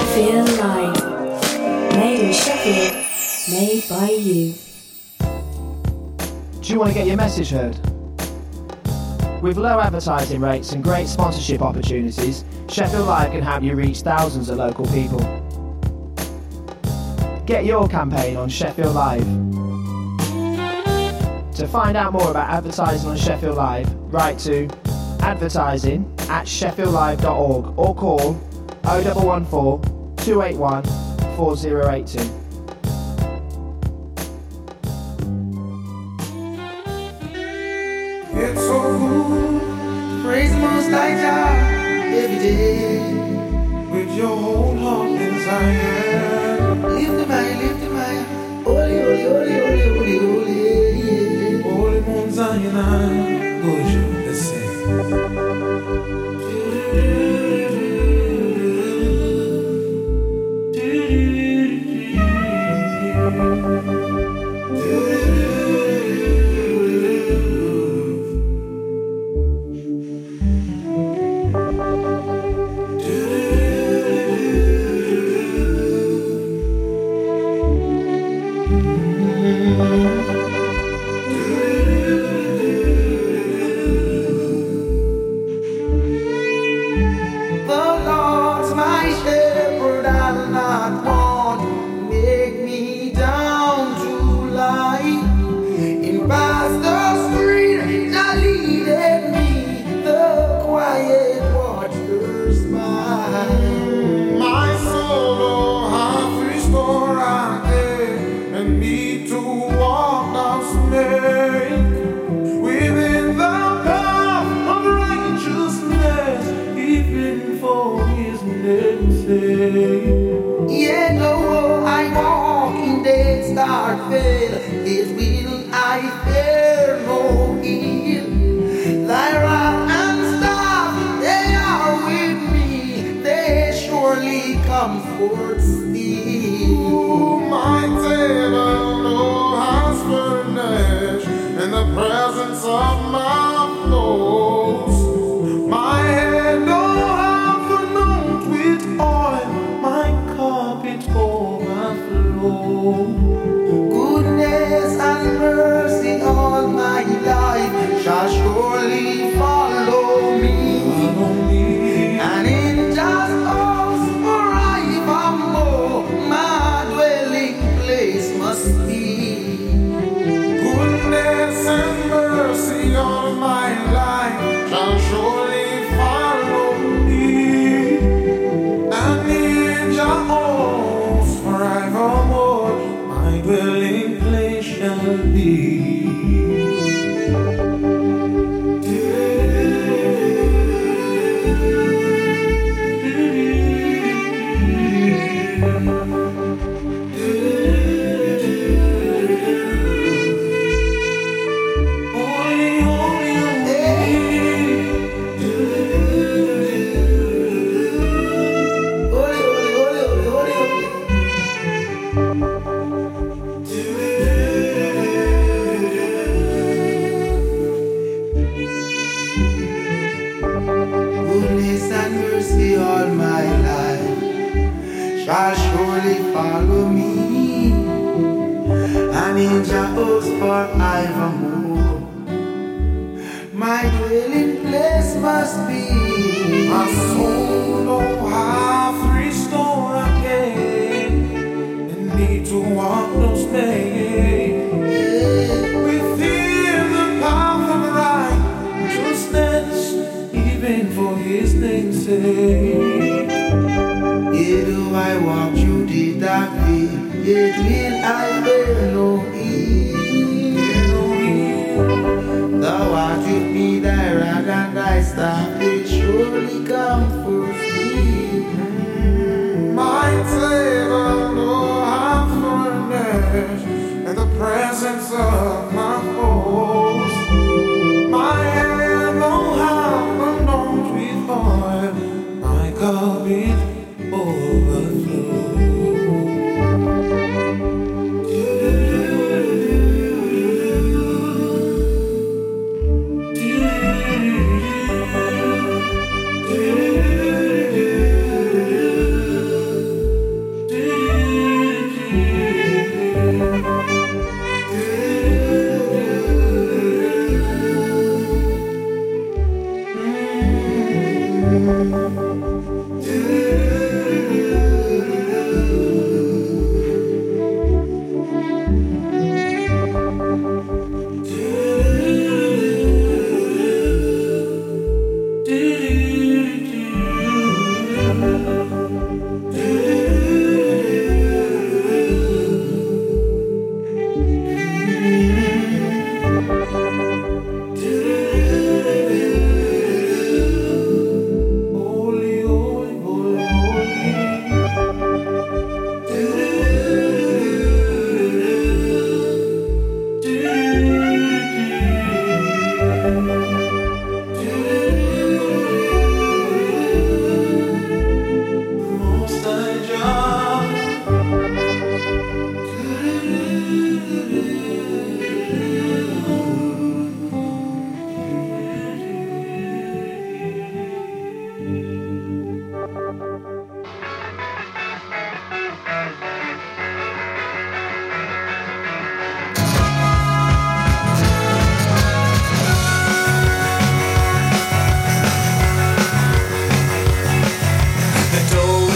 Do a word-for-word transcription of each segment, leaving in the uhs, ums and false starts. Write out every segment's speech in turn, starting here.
Sheffield Live. Made in Sheffield. Made by you. Do you want to get your message heard? With low advertising rates and great sponsorship opportunities, Sheffield Live can help you reach thousands of local people. Get your campaign on Sheffield Live. To find out more about advertising on Sheffield Live, write to advertising at sheffield live dot org or call oh one one four, two eight one, four oh eight two. It's so cool to praise the Most High God every day with your whole heart and Zion. Lift him high, lift him high, holy, holy, holy, holy, holy, holy, holy Mount Zion. Go, Joe, let's sing.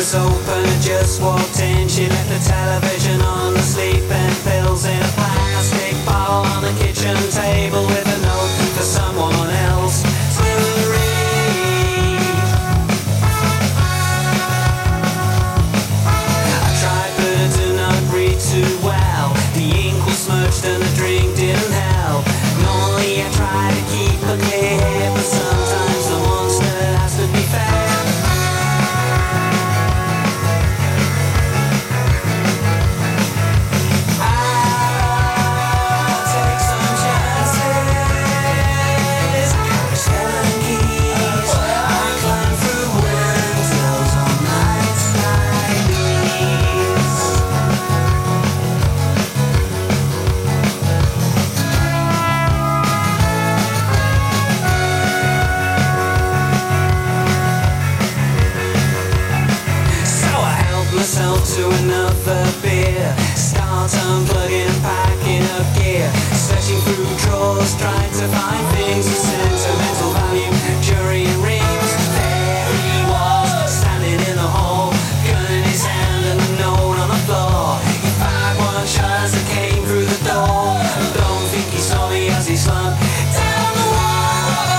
was open, I just walked in. She left the television on, the sleeping pills in a plastic bottle on the kitchen table with a note for someone else to read. I tried but I did not read too well. The ink was smudged and the drink didn't help. Normally I try to keep a clear head, but sometimes the monster has to be fed. To another beer, start unplugging and packing up gear, searching through drawers, trying to find things of sentimental value, jewelry and rings. There he was, standing in the hall, gun in his hand and a note on the floor. He fired one shot as it came through the door. Don't think he saw me as he slumped down the wall.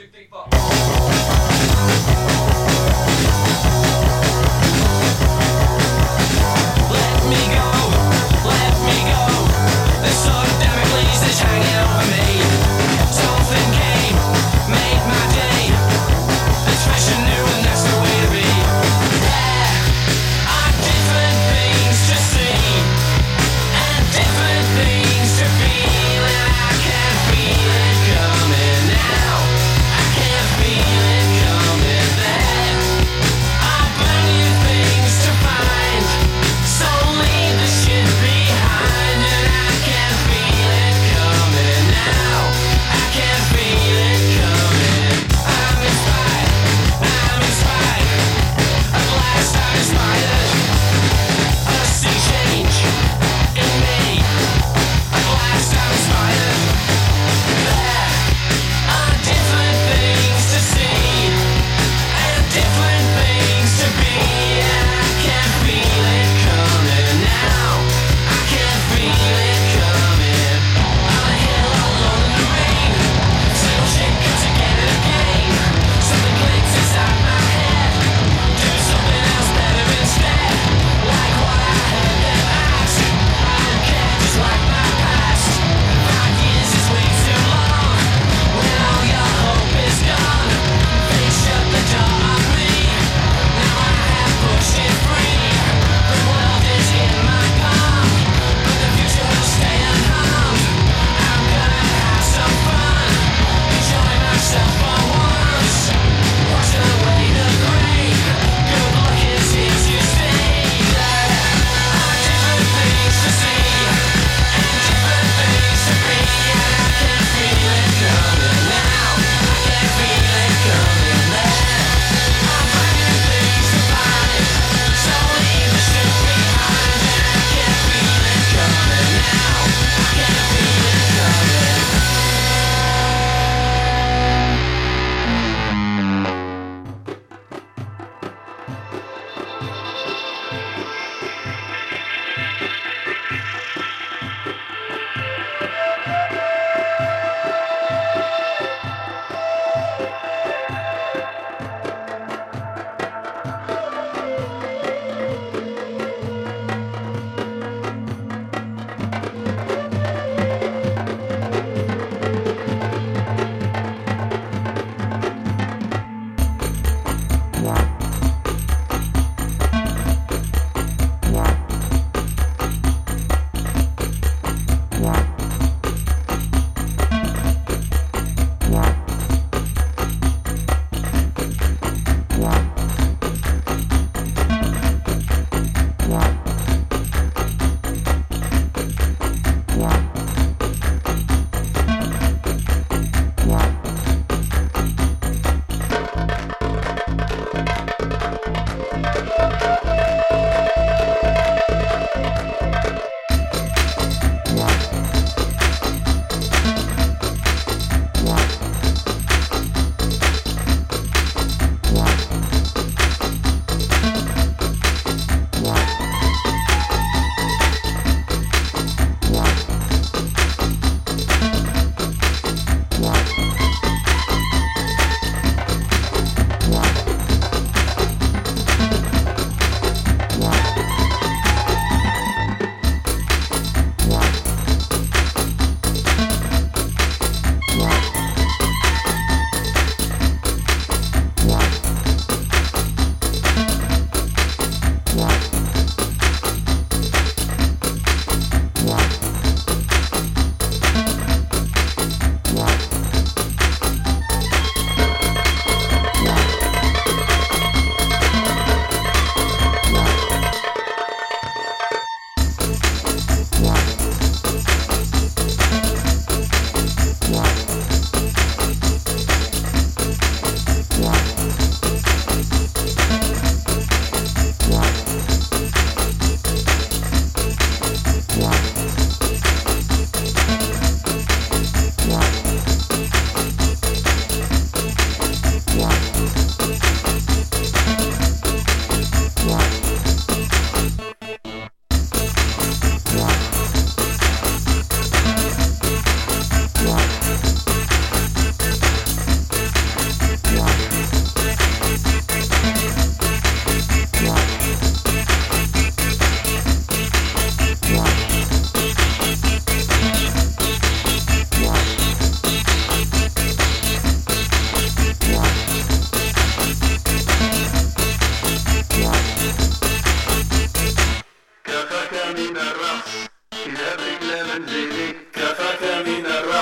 Things to feel and I can feel it coming now. I can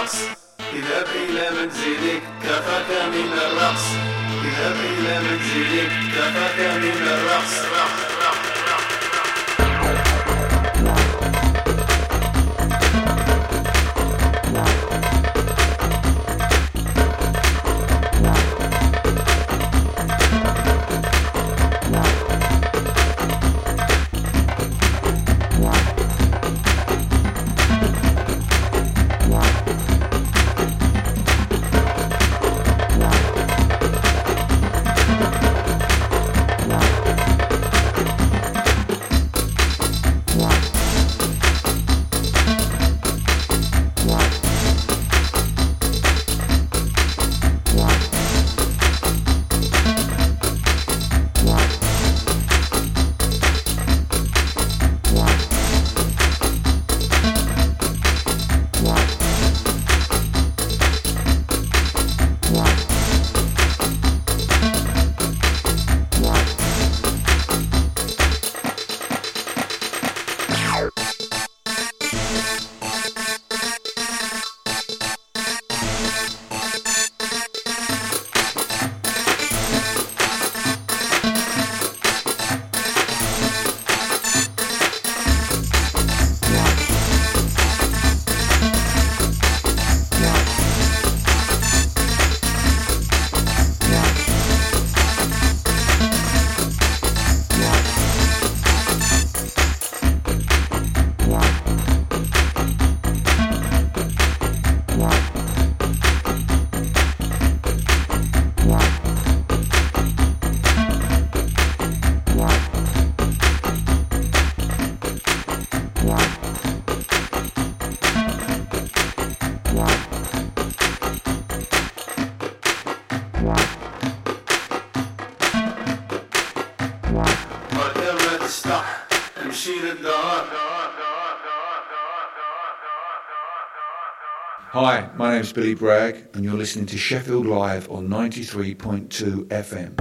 الرقص اذهب الى منزلك كفاك من الرقص اذهب الى منزلك كفاك من الرقص Hi, my name's Billy Bragg and you're listening to Sheffield Live on ninety-three point two F M.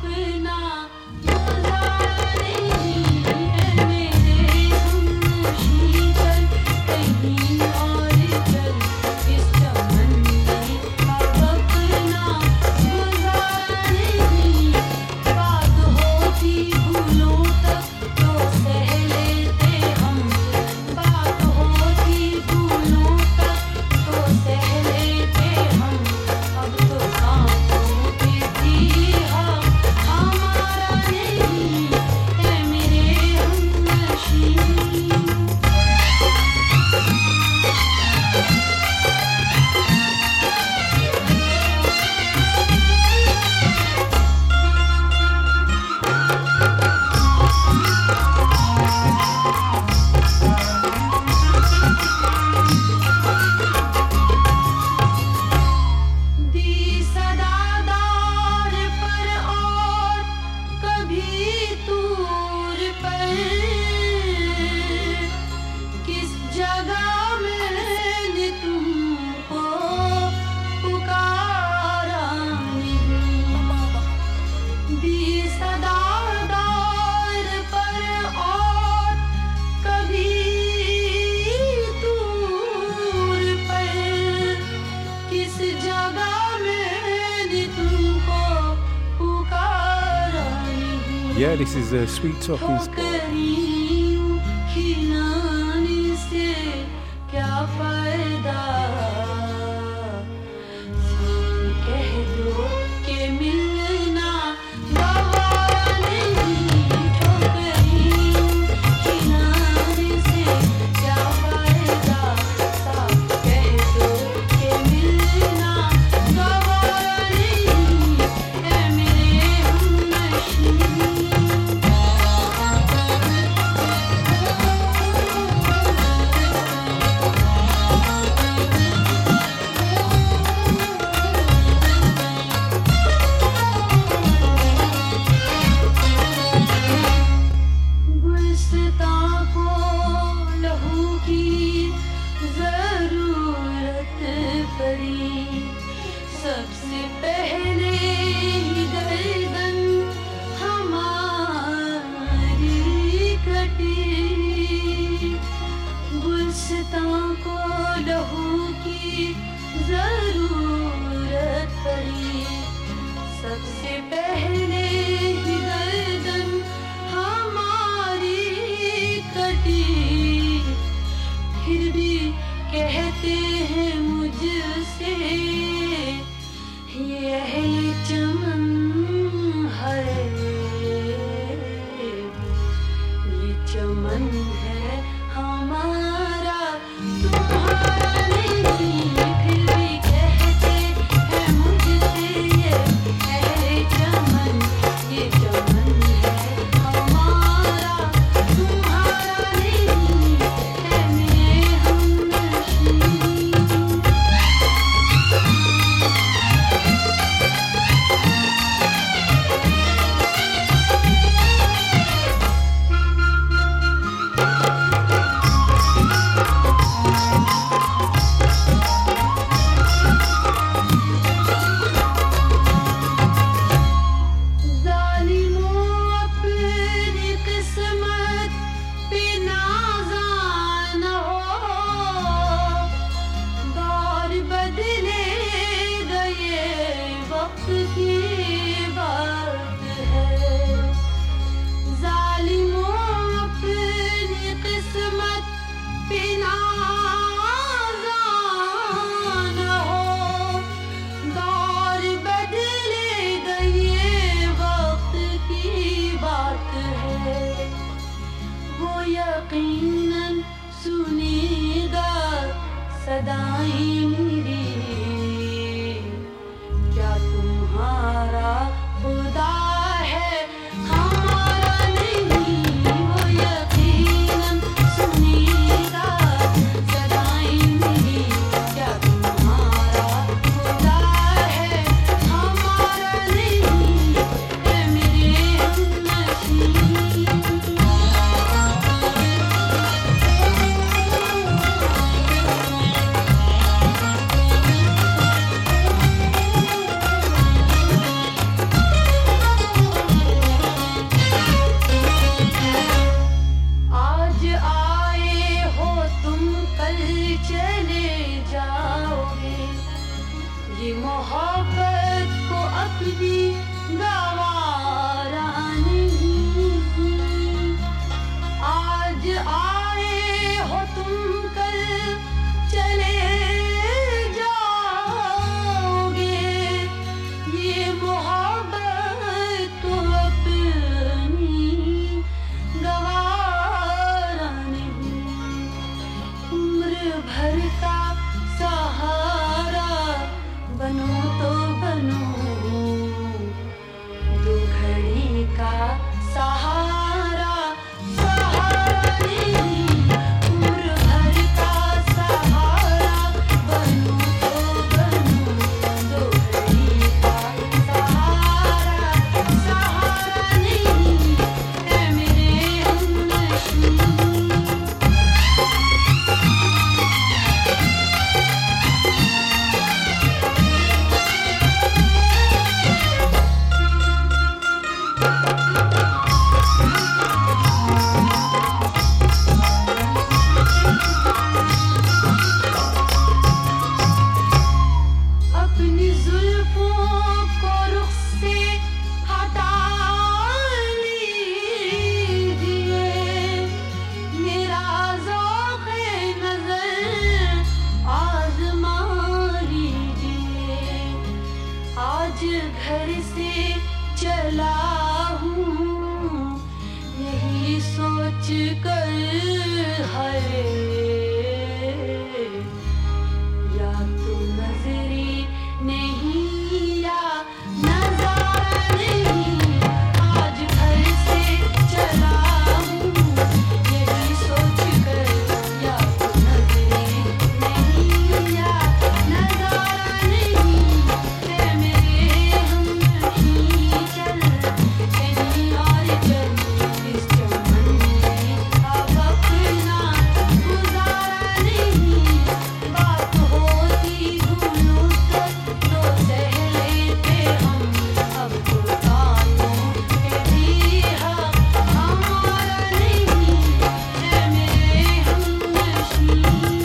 Yeah, this is a sweet talking spot. घर से चला हूँ यही सोच कर है या तो नजरे नहीं या नजारा नहीं आज घर से चला हूँ यही सोच कर या तो नजरे नहीं या नजारा नहीं है मेरे हम नहीं चल कहीं और चल इस चमन में अब अपना गुजारा नहीं बात होती धुनों तक तो सह लेते हम अब तो कानों के भी हक हमारा नहीं है मेरे हम नशीं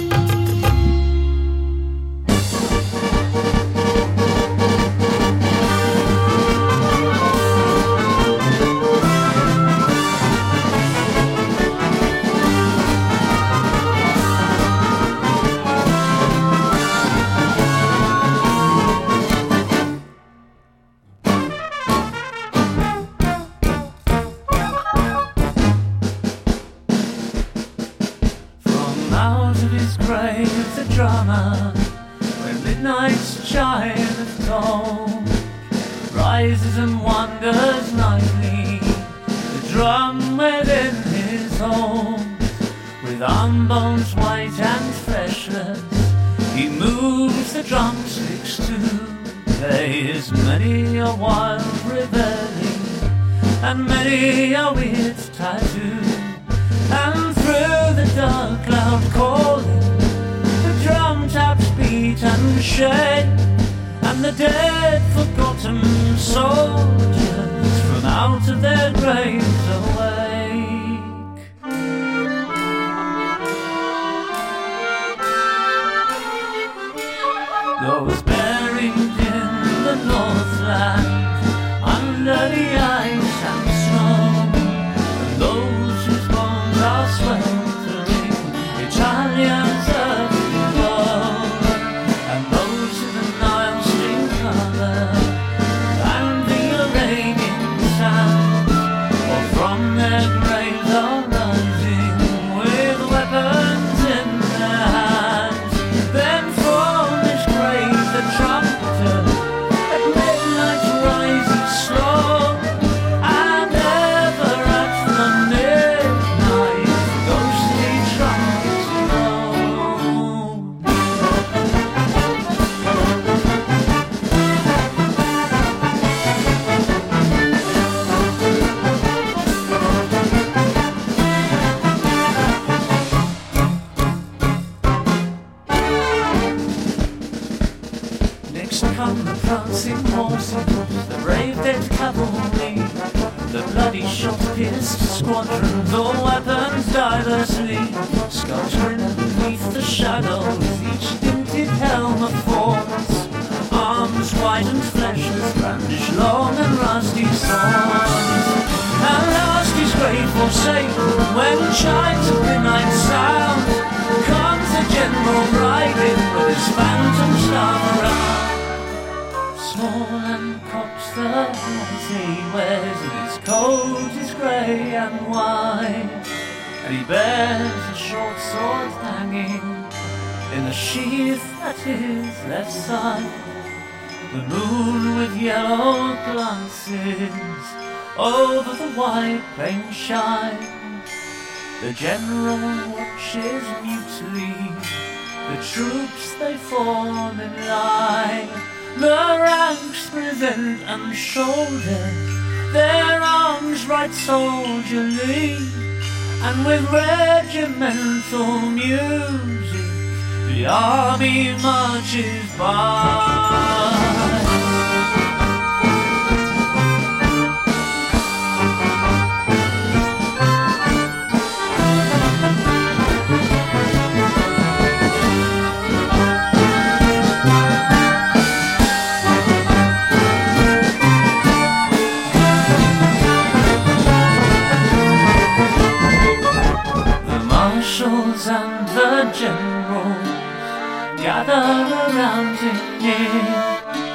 From out of his grave the drama, when midnight's chime of toll rises and wanders nightly, the drum within his home, with arm bones white and fleshless, he moves the drumsticks to play his many a wild reveille and many a weird tattoo. And through the dark cloud calling, the drum taps beat and shake, and the dead forgotten soldiers from out of their graves awake. Those buried in the Northland under the ice and snow, and those whose bones are sweltering Italians earthly glow, and those in the Nile stream color and the Arabian sand, or from their graves are rising with weapons in their hands. Then from his grave the trumpeter at midnight rises slow, and ever at the midnight ghostly trumpets blow. Next come the prancing horses, the brave dead cavalry, the bloody shot-pierced squadrons, all weapons diversely, sculpturing beneath the shadows, each dinted helm of force, arms white and fleshless, brandish long and rusty swords. And last his grave forsaken, when chimes of midnight sound, comes the general riding with his phantom staff around. Small and cops the horse he wears, and his coat is grey and white, and he bears a short sword hanging in the sheath at his left side. The moon with yellow glances over the white plain shines. The general watches mutely the troops they form in line. The ranks present and shoulder their arms right soldierly, and with regimental music the army marches by. Marshals and the generals gather around him near,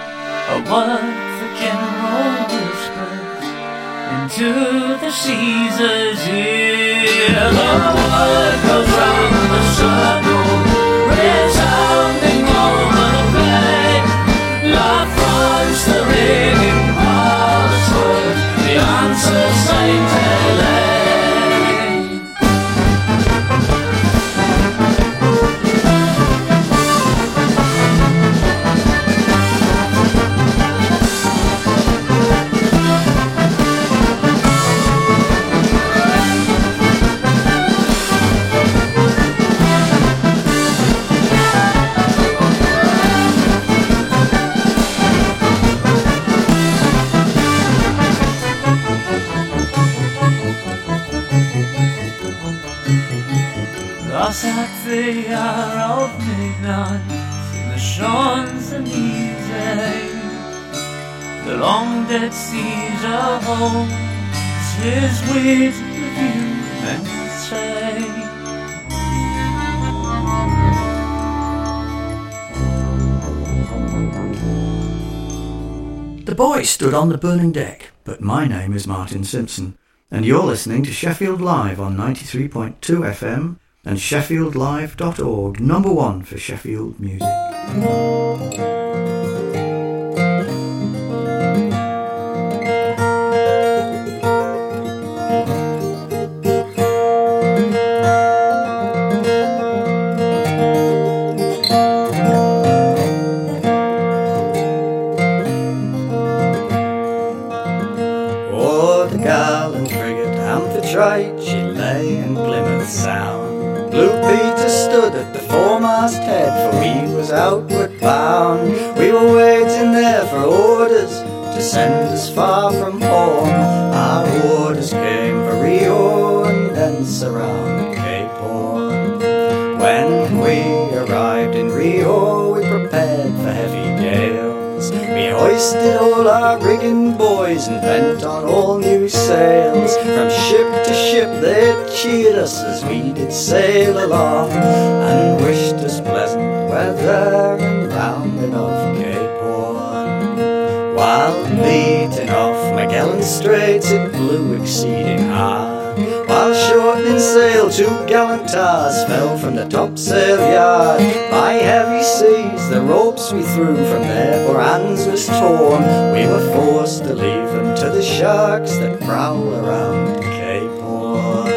to the Caesars here. The word goes round the circle, resounding over the plain. La France, the ringing password, the answer Saint Helene. Thus at the hour of midnight, in the Champs-Élysées, the long dead Caesar holds his wit review and say. The boys stood on the burning deck, but my name is Martin Simpson, and you're listening to Sheffield Live on ninety-three point two F M and sheffield live dot org, number one for Sheffield music. Oh, the gallant frigate Amphitrite, she lay in Plymouth Sound. Blue Peter stood at the foremast head, for we was outward bound. We were waiting there for orders to send us far from home. Our orders came for Rio and thence around Cape Horn. When we arrived in Rio, we prepared for heavy gales. We hoisted all our rigging boys and bent on all new sails. From ship to ship they cheered us as we did sail along, and wished us pleasant weather and rounding off Cape Horn. While beating off Magellan Straits it blew exceeding hard, while shortening sail two gallant tars fell from the topsail yard. By heavy seas the ropes we threw from their poor hands was torn. We were forced to leave them to the sharks that prowl around Cape Horn.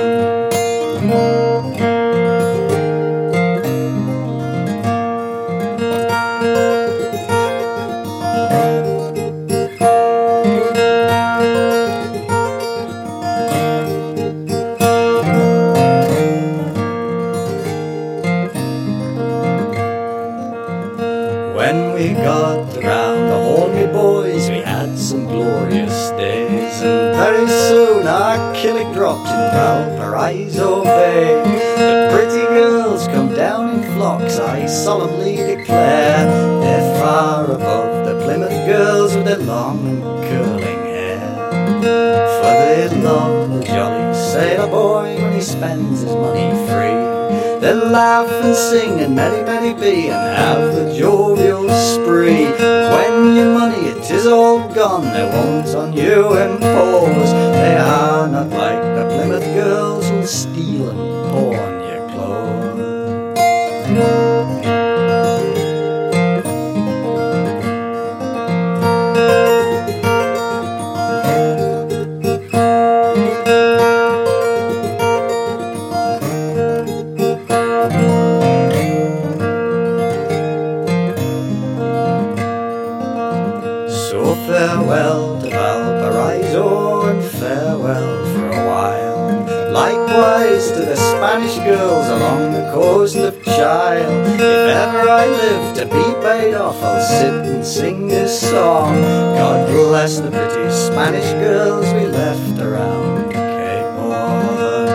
When we got around the Horny boys, we had some glorious days, and very soon our killick dropped in Valparaiso Bay. The pretty girls come down in flocks, I solemnly declare. They're far above the Plymouth girls with their long and curling hair, for they love the jolly sailor boy when he spends his money free. They'll laugh and sing and merry, merry be, and have the jovial spree. When your money it is all gone, they won't on you impose. They are not like the Plymouth girls who'll steal and pawn your clothes. So farewell to Valparaiso and farewell for a while. Likewise to the Spanish girls along the coast of Chile. If ever I live to be paid off, I'll sit and sing this song. God bless the pretty Spanish girls we left around Cape Horn.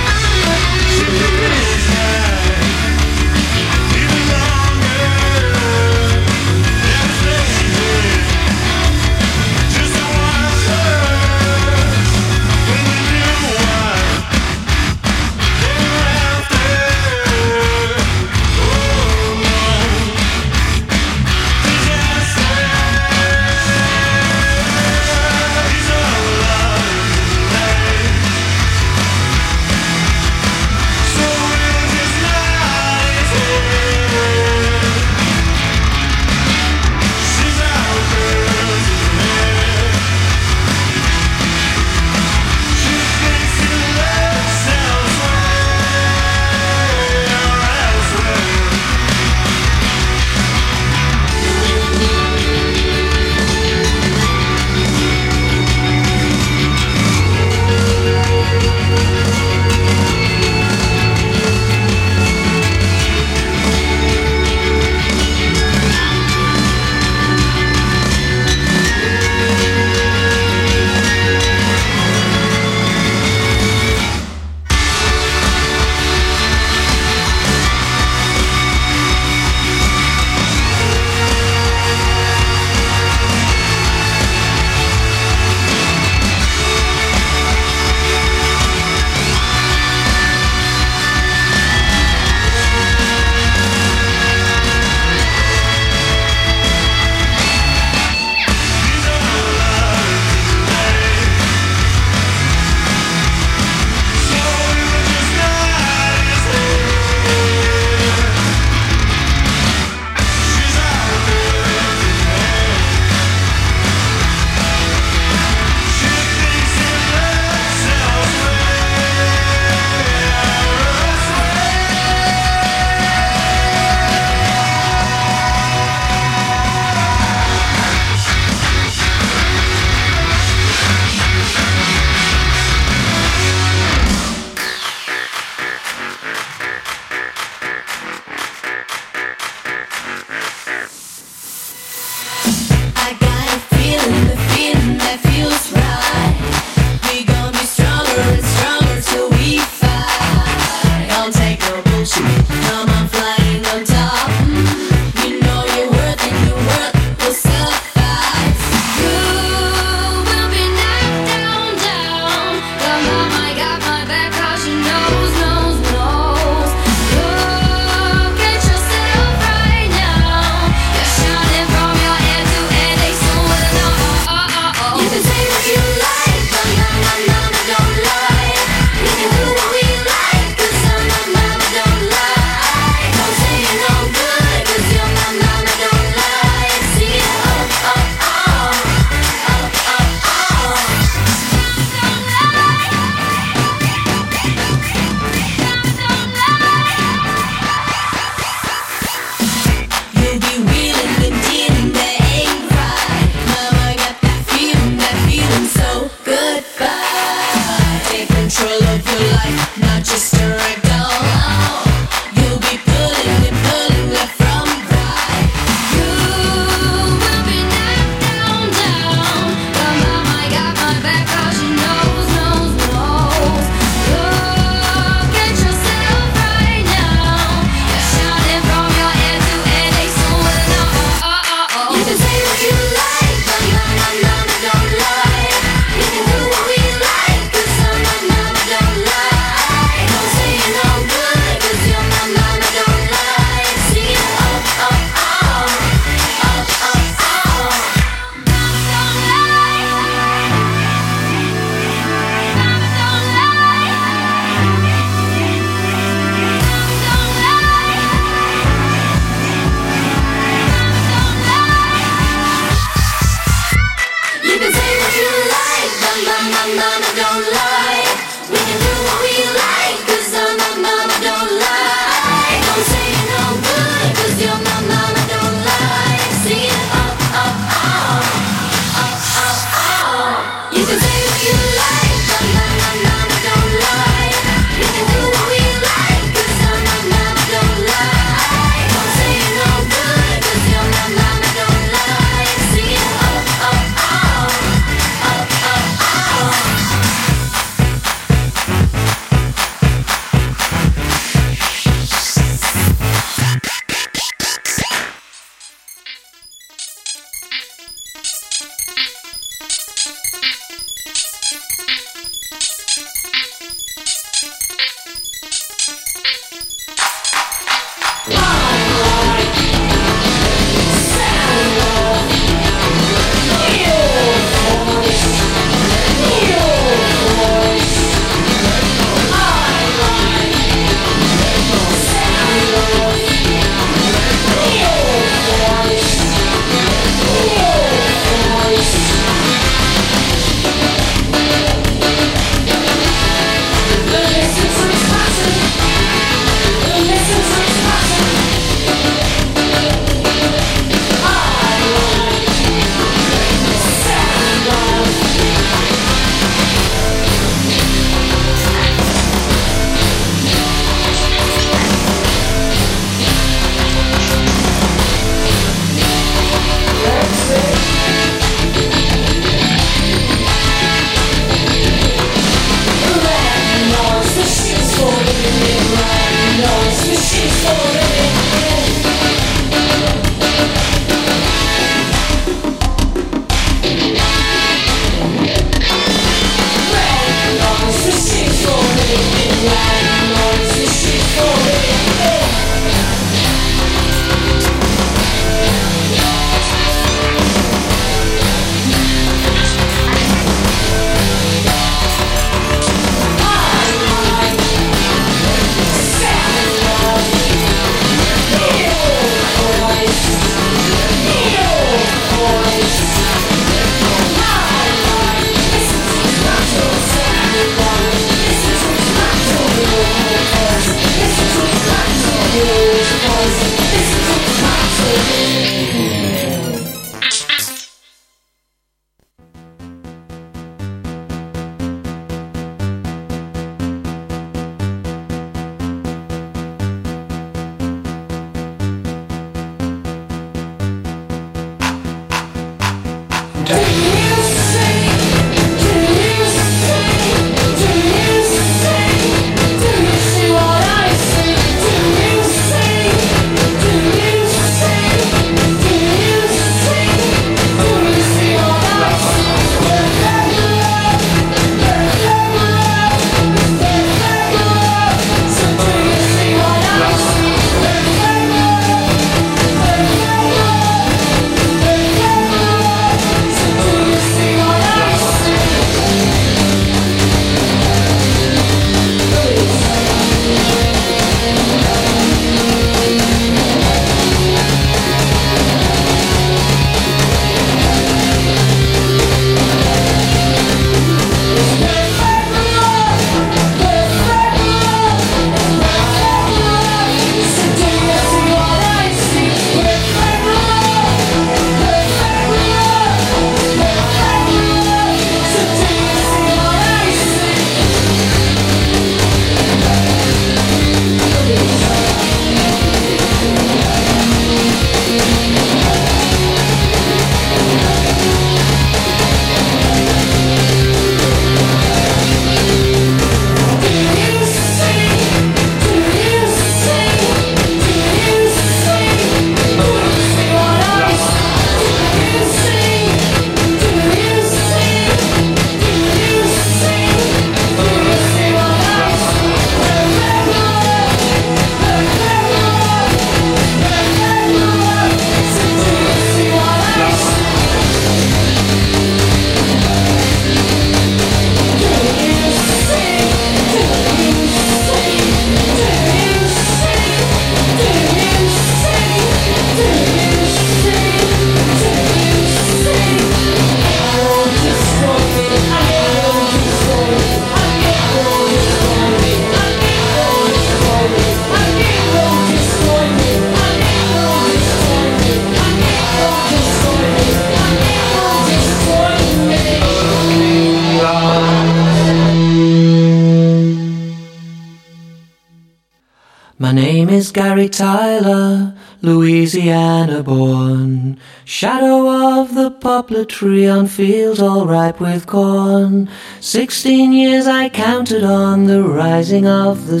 My name is Gary Tyler, Louisiana born. Shadow of the poplar tree on fields all ripe with corn. Sixteen years I counted on the rising of the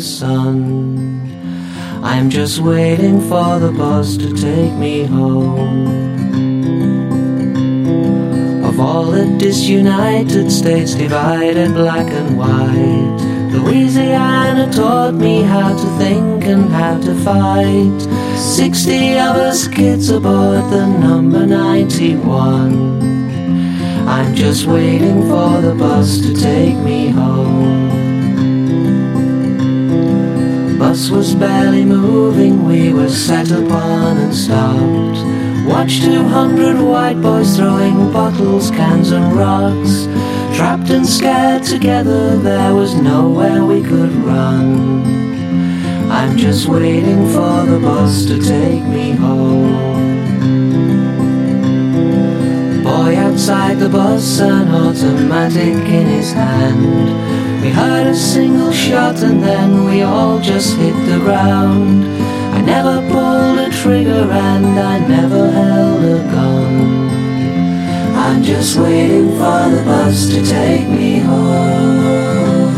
sun. I'm just waiting for the bus to take me home. Of all the disunited states divided black and white, Louisiana taught me how to think and how to fight. Sixty of us kids aboard the number ninety-one. I'm just waiting for the bus to take me home. Bus was barely moving, we were set upon and stopped. Watched two hundred white boys throwing bottles, cans and rocks. Trapped and scared together, there was nowhere we could run. I'm just waiting for the bus to take me home. Boy outside the bus, an automatic in his hand. We heard a single shot and then we all just hit the ground. I never pulled a trigger and I never held a gun. I'm just waiting for the bus to take me home.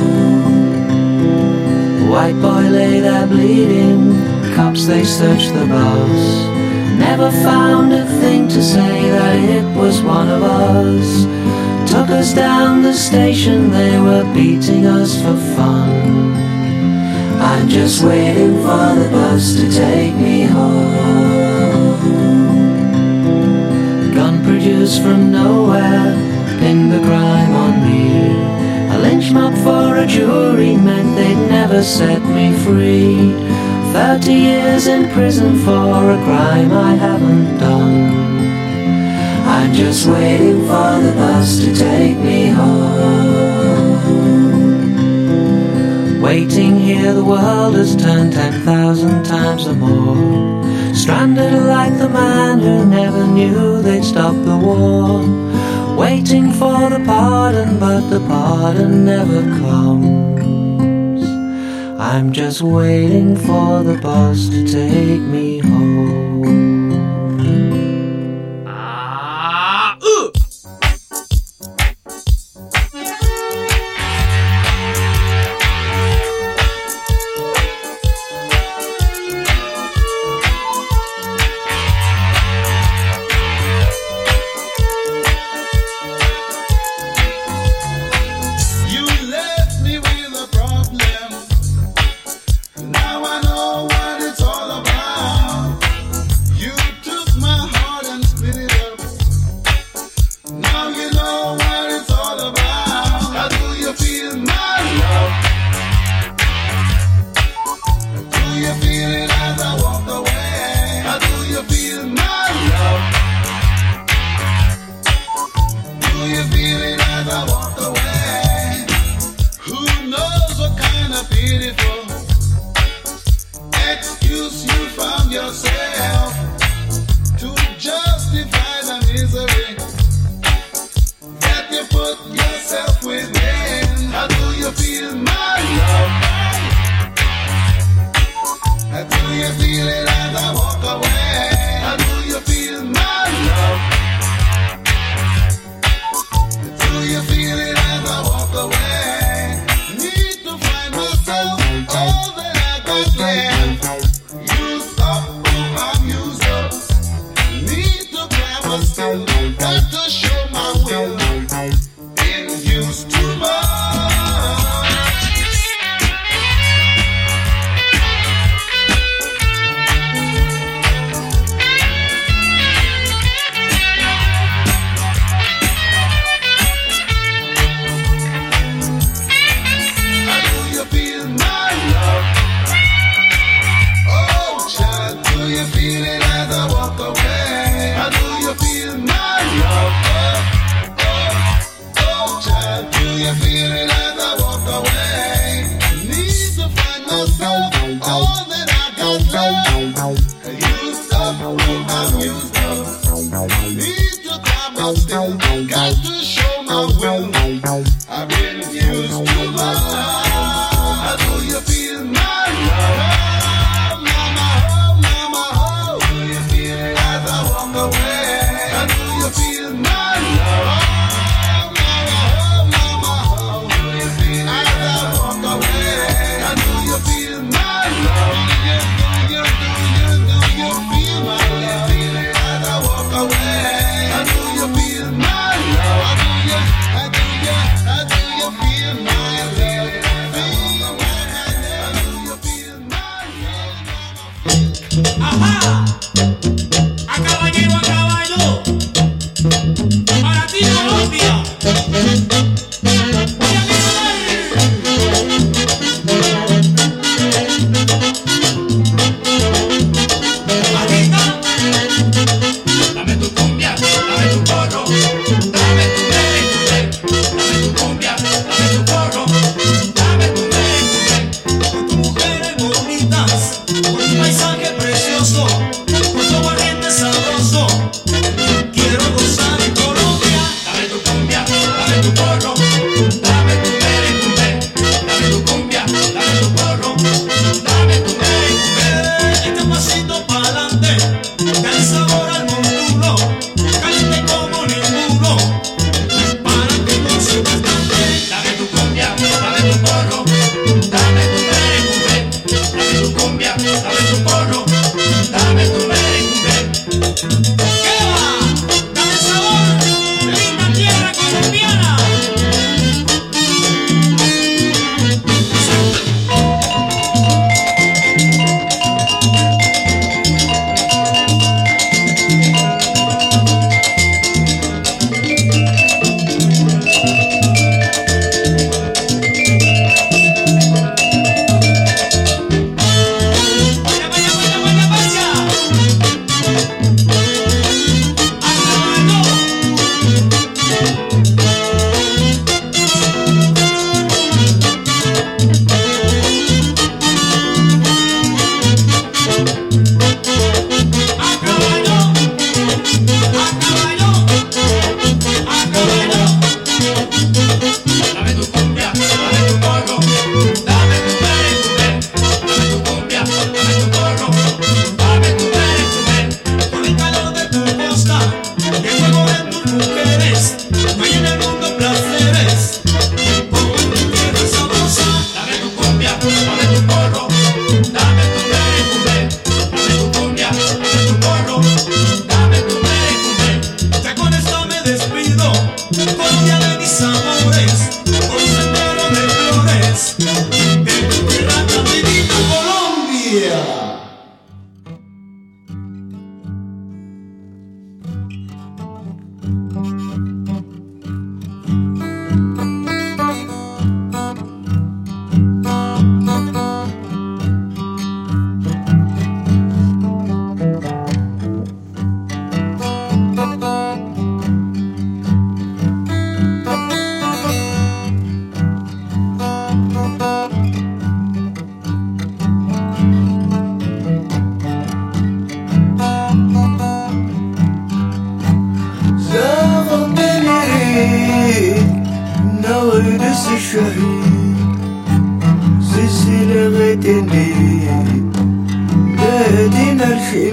White boy lay there bleeding, cops they searched the bus. Never found a thing to say that it was one of us. Took us down the station, they were beating us for fun. I'm just waiting for the bus to take me home. Gun produced from nowhere, pinned the crime on me. A lynch mob for a jury meant they'd never set me free. Thirty years in prison for a crime I haven't done. I'm just waiting for the bus to take me home. Waiting here the world has turned ten thousand times or more. Stranded like the man who never knew they'd stop the war, waiting for the pardon, but the pardon never comes. I'm just waiting for the bus to take me home. c'est chelou.